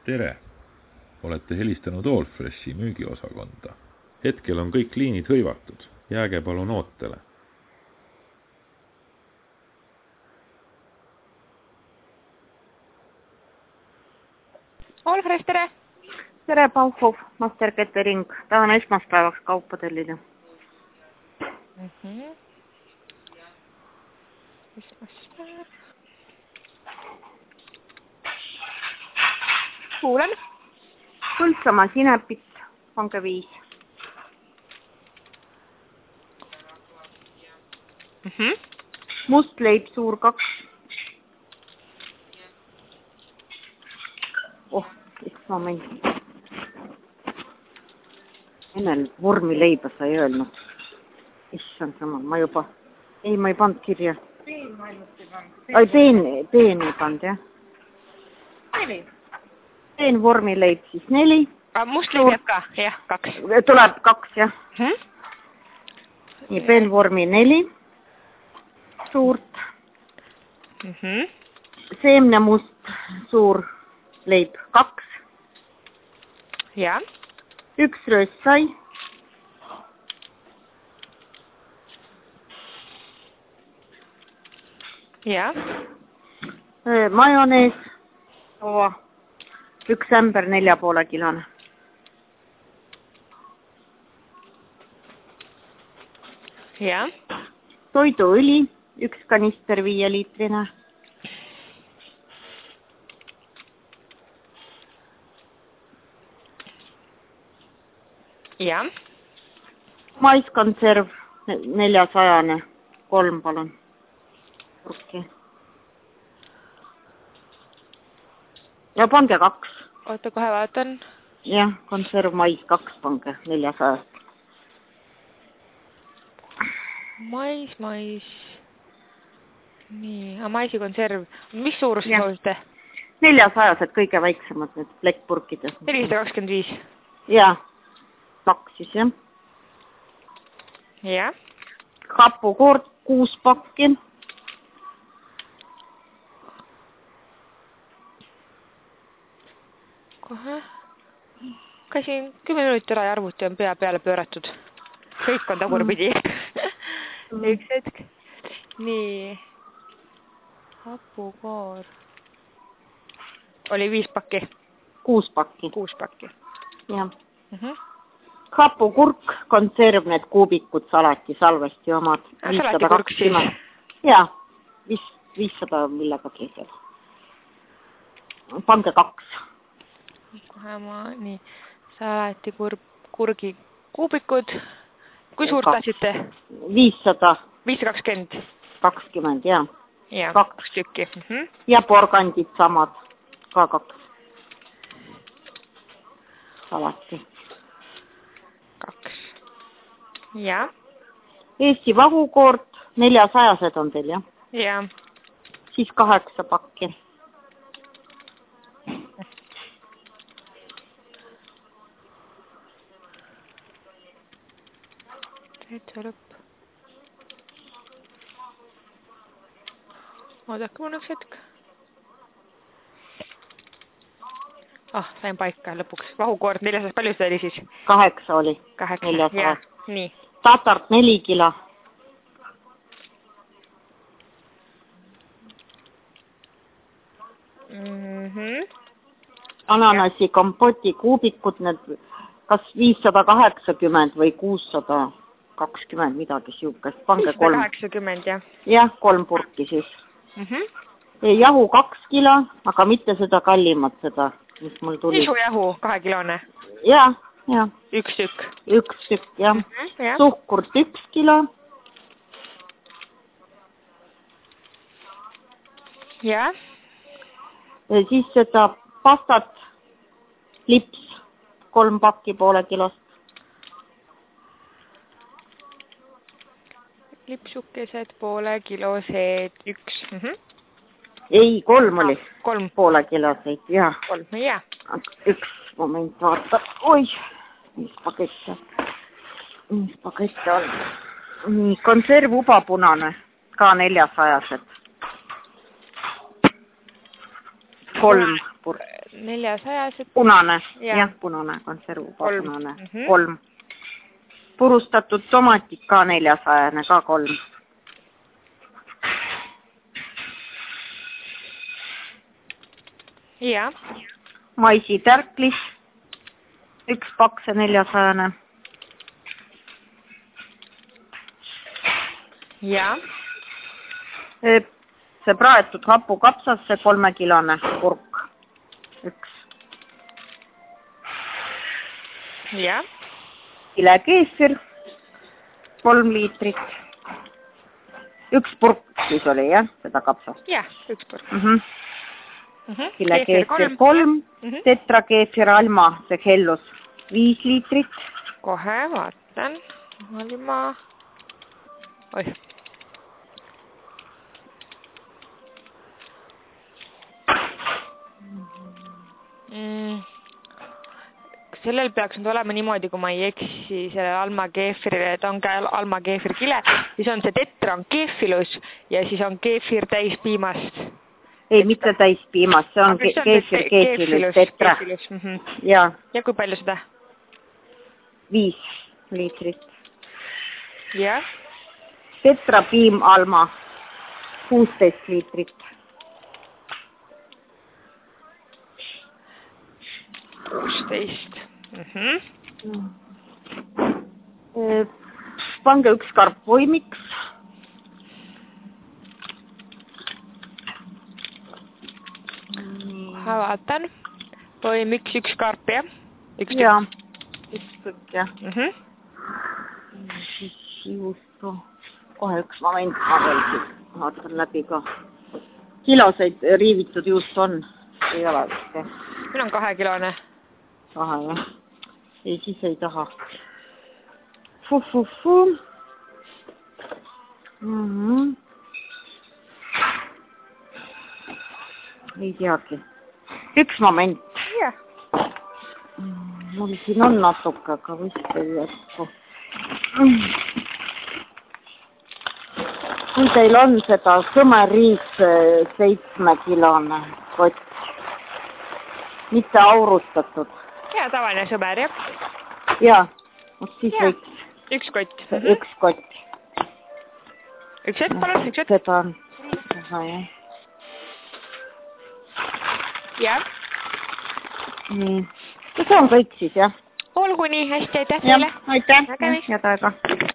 Tere! Olete helistanud Allfreshi müügiosakonda. Hetkel on kõik liinid hõivatud. Jääge palun ootele. Allfresh, tere! Tere, Pauhov, Master Catering. Tahan esmaspäevaks kaupa tellida. Esmaspäev. Kuulen. Põltsamaa sinepit, pange 5. Must leib suur 2. Üks moment. Enel vormi leiba sa ei öelnud. Issand sama, ma juba... Ei, ma ei pand kirja. Ai, peen ei pand, jah. 4. Peen vormi leib siis 4. Must leib jääb ka, jah, 2. Tuleb 2, jah. Nii, peen vormi 4. Suurt. Seemnemust suur leib 2. Ja. 1 röössai. Ja. Majonees. 1 ämber 4,5 kilone. Ja. Toiduõli. 1 kanister 5 liitrine. Ja. Maiskonserv 400. 3, palun. Purki. Ja pange 2. Oota, kohe vaatan. Jah, konserv mais 2 pange 400. Mais. Nii, maisi konserv. Mis suurus soovite? 400, kõige väiksemad need plekkpurkid. 425. Ja, 2 siis, jah. Ja. Hapukoort 6 pakki. Kohe. Käisin 10 minutit ära ja arvuti on pea peale pööratud. Kõik on tagurpidi. Üks hetk. Nii. Hapukoor. Oli 5 pakki. 6 pakki. 6 pakki. Jah. Hapukurk, konserv, need kuubikud, salati, salvesti omad. Salatikurk siis? Jaa, 500 millegagi seal. Pange 2. Kohe nii. Salatikurgi kuubikud. Kui suurt tahtsite? 500. 520. 20, jah. Ja, 2 tükki. Ja porgandid samad. Ka 2. Salati. 2. Ja. Eesti vahukoort, 400 on teil, jah? Ja. Siis 8 pakki. Täitsa lõpp. Oodake mul üks hetk. Sain paika lõpuks. Vahukoort 400, palju seda oli siis? 8 oli. 400. Ja, nii. Tatart 4 kilo. Ananasi kompoti kuubikud, need kas 580 või 620, midagi siukest. Pange 3. 580, jah. Jah, 3 purki siis. Jahu 2 kilo, aga mitte seda kallimat, seda, mis mul tuli. Isujahu 2 kilone? Jah. 1 tükk? 1 tükk, jah. Suhkurt 1 kilo. Ja. Siis seda pastat, lips, 3 pakki poole kilost. Lipsukesed poole kilosed 1. Ei, 3 oli. 3 poole kiloseid, jah. 3, jah. 1 moment, vaata. Oi, mis pakett on. Nii, konserv uba punane, ka 400. 3 400. Punane, jah, punane, konservuba punane, 3. Purustatud tomatid ka 400, ka 3. Ja. Maisi tärklis, 1 pakse 400. Ja. See praetud hapukapsasse 3-kilone purk, 1. Ja. Kilekeefir, 3 liitrit. 1 purk siis oli, jah, seda kapsast? Jah, 1 purk. Kilekeefir 3, tetrakeefir Alma, see hellus, 5 liitrit. Kohe vaatan. Alma. Oih. Sellel peaks nüüd olema niimoodi, kui ma ei eksi selle Alma keefirile, ta on ka Alma keefir kile, siis on see tetra on keefilus ja siis on keefir täis piimast. Ei, mitte täis piimast, see on keefilus tetra. Ja kui palju seda? 5 liitrit. Ja? Tetra piim Alma, 16 liitrit. 16. Pange 1 karp voimiks. Vaatan. Voimiks 1 karp, jah? Jaa, 1 tükk, jah. Siis juustu. Kohe 1 moment, ma veel vaatan läbi ka. Kiloseid riivitud juustu on? Ei ole vist, jah? Meil on 2-kilone. 2, jah. Ei, siis ei taha. Ei teagi. 1 moment. Jah. Mul siin on natuke, aga vist ei jätku. Teil on seda sõmeriis 7-kilone kott. Mitte aurustatud. Ja, tavaline sõmer, jah? Jaa, siis võiks. 1 kott. 1 kott. 1 hetk, palun, 1 hetk. Seda on. Jah. Jah. Nii. Ja see on kõik siis, jah? Olgu nii, hästi, aitäh teile. Aitäh. Head aega.